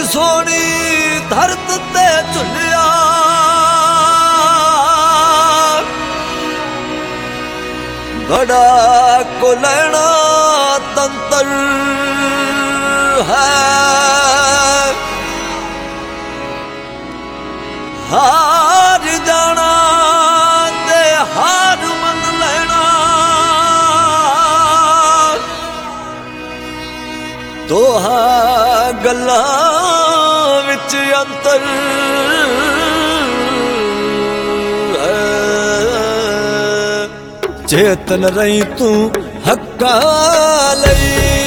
सोनी धरत ते झुलिया बड़ा कुलैना तंत्र है हार जाना ते हार मन लेना दोहा गल्लां विच अंतर चेतन रही तू हक्का लई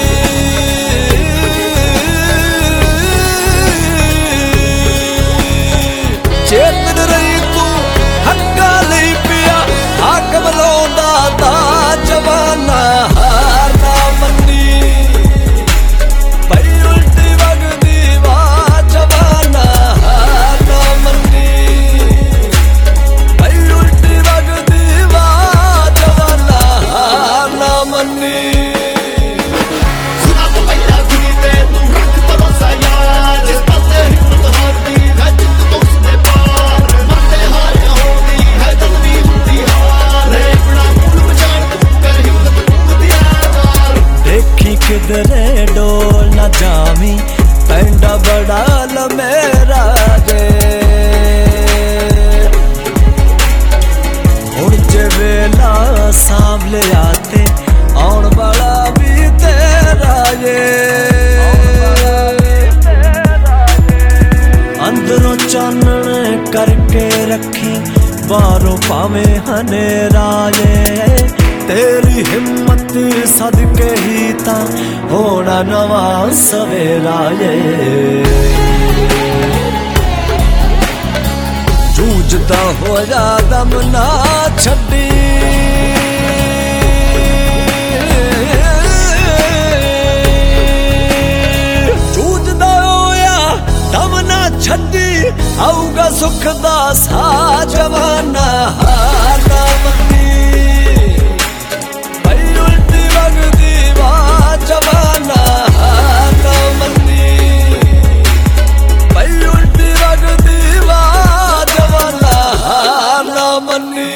चेतन रही तू हक्का लई पिया हाकम रोंदा दा जवाना हार ना मन्नी पई उल्टी वगदी वा जवाना हार ना मन्नी पई उल्टी वगदी वा जवाना हार ना मन्नी किधरे डोल न जावी पेंडा बड़ा लमेरा जे हुण जे वेला सांभले आते आउण वाला भी तेरा जे अंदरों चानण करके रखी बारों पावे हनेरा जे तेरी हिम्मत सदके ही ता होना नवा सवेरा ये जूझदा होया दम ना छड्डी जूझदा होया दम ना छड्डी आऊगा सुख दा सा जवाना हार ना मन्नी जवाना हार ना मन्नी पई उल्टी वगदी वा जवाना हार ना मन्नी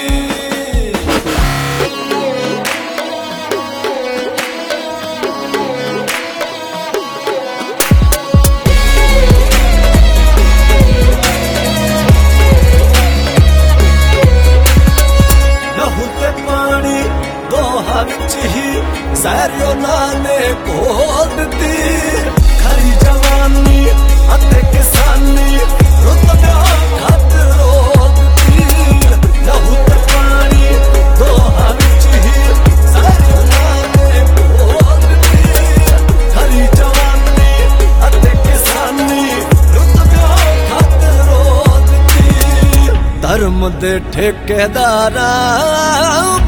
लहू ते पानी दोहा विच ही सारियों नाने घोल दी खरी जवानी अते किसानी रुत खात रोल दी लहू ते पानी दोहा विच ही सारियों नाने घोल दी खरी जवानी अते किसानी रुत खात रोल दी धर्म दे ठेकेदारा